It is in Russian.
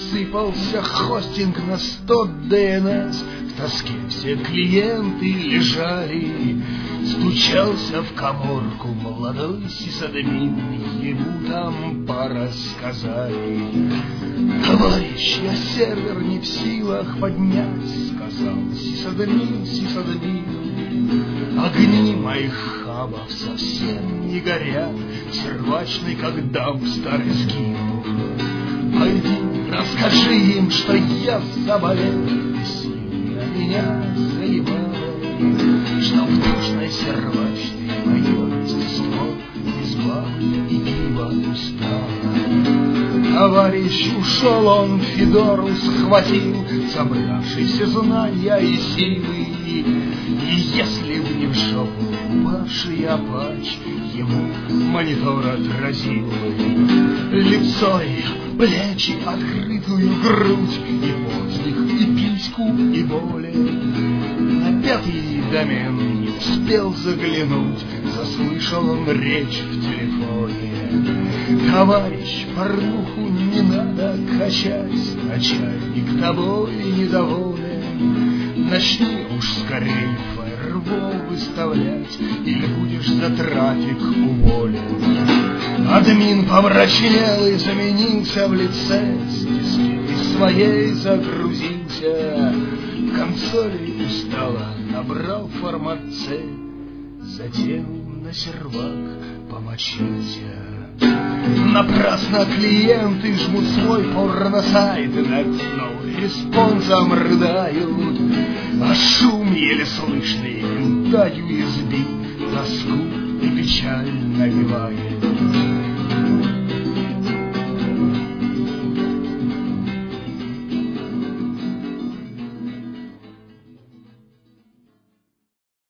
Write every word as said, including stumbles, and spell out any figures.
Рассыпался хостинг на сто дэ эн эс, в тоске все клиенты лежали. Стучался в каморку молодой сисадмин, ему там порассказали. Товарищ, я сервер не в силах поднять, сказал сисадмин, сисадмин. Огни моих хабов совсем не горят, сервачный, как дам старый сгинул. Пойди, расскажи им, что я заболел, и сильно меня заебало, что в душной сервачной мое естество из бабы и пива устало. Товарищ ушел, он Федору схватил, собравшийся знания и силы, и если б не в жопу упавший апач, ему монитор отразил лицо и плечи, открытую грудь, и воздух, и письку, и боли. На пятый домен не успел заглянуть, заслышал он речь в телефоне. Товарищ, порнуху не надо качать, начальник тобой недоволен. Начни уж скорей фаервол выставлять, или будешь за трафик уволен. Админ помрачнел и заменился в лице, с дискетой своей загрузился, консоли устало набрал формат C, затем на сервак помочился. Напрасно клиенты жмут свой порносайт, над респонсом рыдают, а шум еле слышный винта ю эс би тоску и печаль навевает.